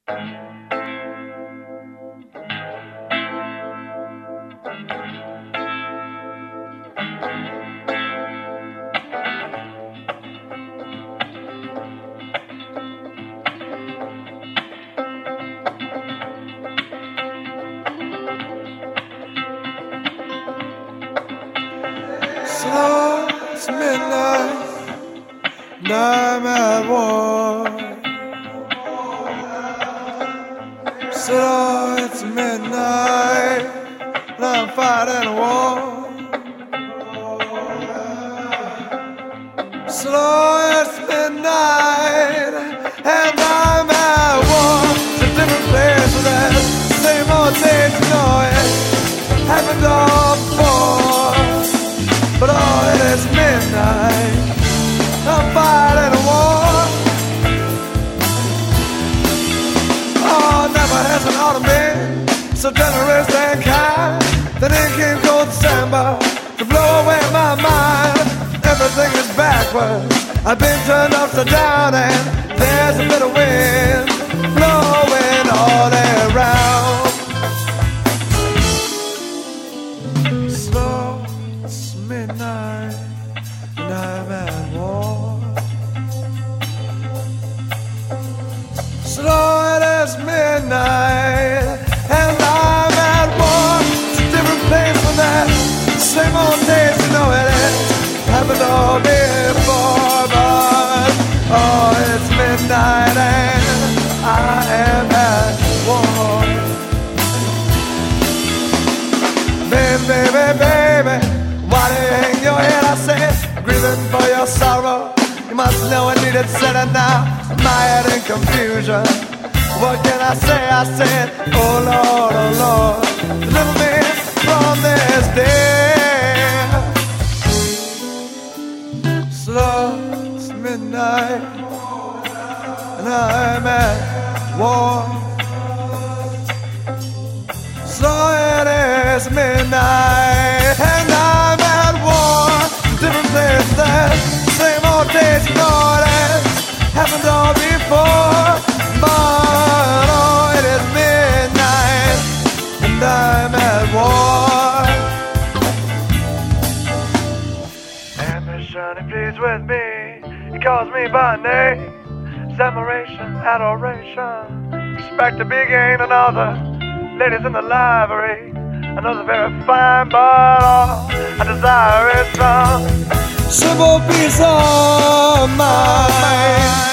Slow, it's midnight, and I'm at war. Slow, it's midnight, and I'm fighting a war. Slow, it's midnight, and I'm at war. It's a different place for that same old days, you know it happened all before. But oh, it is midnight, I'm fighting a war. Oh, never has an autumn been so generous and kind. Then in came cold December to blow away my mind. Everything is backwards, I've been turned upside down, and there's a bit of wind blowing all around. Slow, it's midnight, and I'm at war. Slow, it is midnight, and I'm at war. It's a different place from that same old days, you know it is happened all before. But oh, it's midnight, and I am at war. Baby, baby, why do you hang your head? I said, grieving for your sorrow. You must know I needed setting now. My head in confusion. What can I say? I said, oh Lord, deliver me from this day. Slow, it's midnight, and I'm at war. Slow, it is midnight, and I'm at war. Different place, that same old days, you know it has happened all before. But oh, it is midnight, and I'm at war. Ambition, he pleads with me, he calls me by name. Admiration, adoration, respect to be gained, another. Ladies in the library, I know they're very fine, but all I desire is some simple peace of mind.